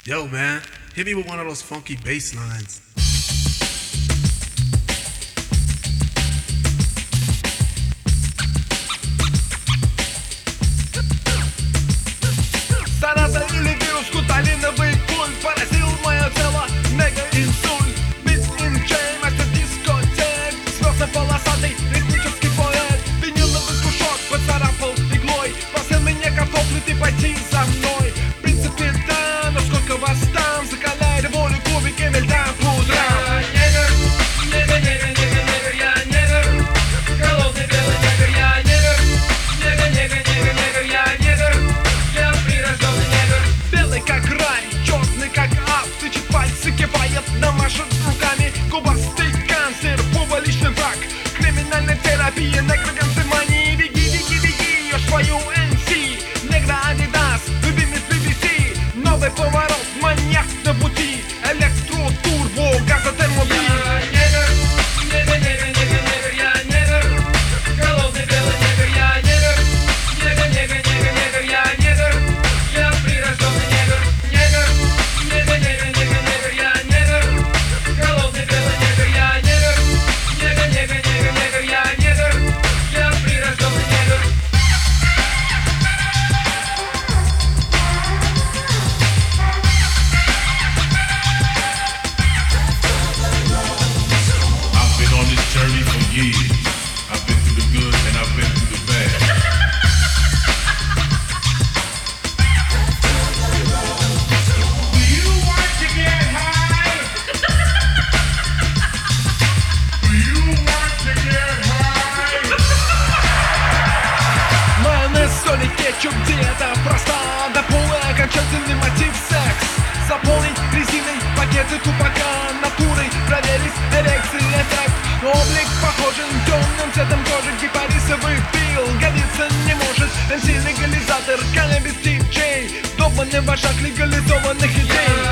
Yo, man, hit me with one of those funky bass lines. Зараза или вирус, куталиновый культ поразил мое тело, мега-инсульт. Бит-инчей, мастер дискотек, звездно-полосатый ритмический поэт. Виниловый кружок поцарапал иглой, просил меня картофли, ты пойти за мной. В принципе, да, но сколько вас там, закаляй волю кубиками льда по утрам. Негр, негр, негр, негр, негр, я негр, голодный белый негр, я негр, негр, негр, негр, негр, я негр. Я прирожденный негр, белый как рай, черный как ад, тычет пальцы, кивает, намашет руками. Губастый канцер, публичный враг, криминальная терапия, негрогансимании. Беги, беги, беги, я свою NC, негра Адидас, любимец BBC. Новый поворот, маньяк на пути, электро, турбо, газотермобиль. Негр, негр, негр, негр, негр, я негр, голодный белый негр, я негр, негр, негр, негр, негр, я негр. Я прирожденный негр, негр, негр, негр, негр, негр, я негр, голодный белый негр, я негр, негр, негр, негр, негр, я негр, я прирожденный негр. I've been on this journey for years. I've been through the good and I've been through the bad. Do you want to get high? Do you want to get high? Майонез, соль и кетчуп, диета проста. До пола окончательный мотив секс. Заполнить резиной пакеты тупака. Натурой проверить эрекции эффект. Облик похожен темным цветом кожи. Гипарисовый пил годиться не может. МС легализатор, каннабис диджей. Долбанный вожак легализованных идей.